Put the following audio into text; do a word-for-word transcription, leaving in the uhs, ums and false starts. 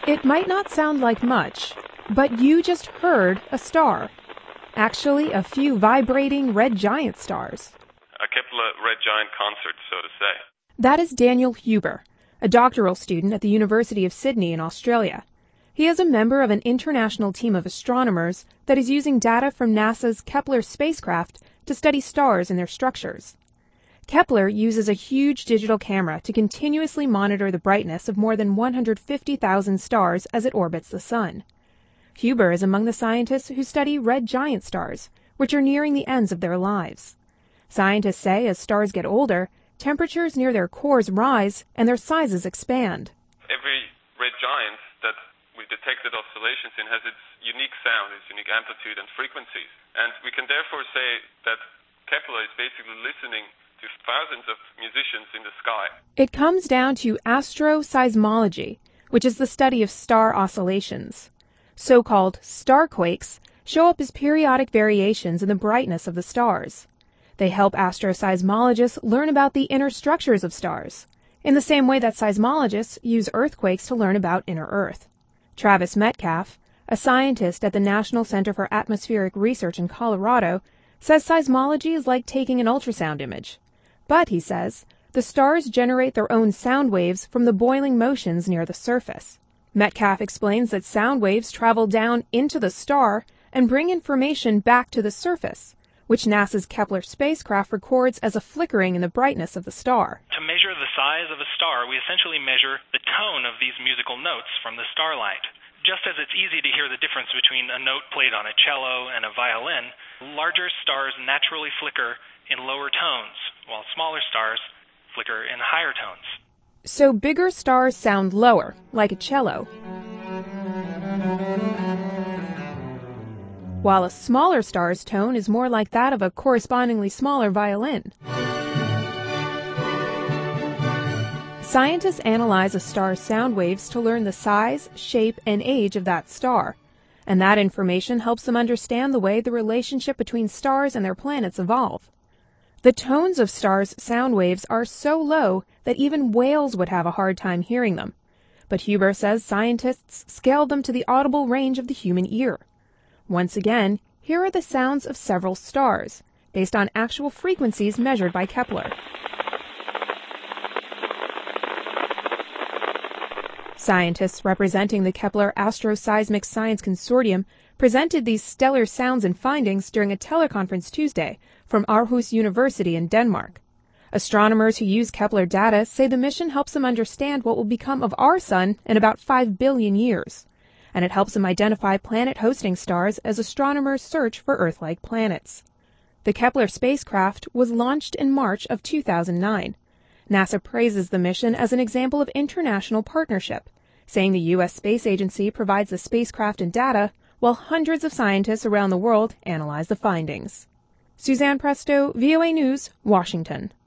It might not sound like much, but you just heard a star. Actually, a few vibrating red giant stars. A Kepler red giant concert, so to say. That is Daniel Huber, a doctoral student at the University of Sydney in Australia. He is a member of an international team of astronomers that is using data from NASA's Kepler spacecraft to study stars and their structures. Kepler uses a huge digital camera to continuously monitor the brightness of more than one hundred fifty thousand stars as it orbits the Sun. Huber is among the scientists who study red giant stars, which are nearing the ends of their lives. Scientists say as stars get older, temperatures near their cores rise and their sizes expand. Every red giant that we detected oscillations in has its unique sound, its unique amplitude and frequencies. And we can therefore say that Kepler is basically listening to thousands of musicians in the sky. It comes down to astroseismology, which is the study of star oscillations. So-called starquakes show up as periodic variations in the brightness of the stars. They help astroseismologists learn about the inner structures of stars, in the same way that seismologists use earthquakes to learn about inner Earth. Travis Metcalf, a scientist at the National Center for Atmospheric Research in Colorado, says seismology is like taking an ultrasound image. But, he says, the stars generate their own sound waves from the boiling motions near the surface. Metcalf explains that sound waves travel down into the star and bring information back to the surface, which NASA's Kepler spacecraft records as a flickering in the brightness of the star. To measure the size of a star, we essentially measure the tone of these musical notes from the starlight. Just as it's easy to hear the difference between a note played on a cello and a violin, larger stars naturally flicker in lower tones, while smaller stars flicker in higher tones. So bigger stars sound lower, like a cello, while a smaller star's tone is more like that of a correspondingly smaller violin. Scientists analyze a star's sound waves to learn the size, shape, and age of that star, and that information helps them understand the way the relationship between stars and their planets evolve. The tones of stars' sound waves are so low that even whales would have a hard time hearing them, but Huber says scientists scaled them to the audible range of the human ear. Once again, here are the sounds of several stars, based on actual frequencies measured by Kepler. Scientists representing the Kepler Astroseismic Science Consortium presented these stellar sounds and findings during a teleconference Tuesday from Aarhus University in Denmark. Astronomers who use Kepler data say the mission helps them understand what will become of our sun in about five billion years, and it helps them identify planet-hosting stars as astronomers search for Earth-like planets. The Kepler spacecraft was launched in March of two thousand nine. NASA praises the mission as an example of international partnership, saying the U S Space Agency provides the spacecraft and data while hundreds of scientists around the world analyze the findings. Suzanne Presto, V O A News, Washington.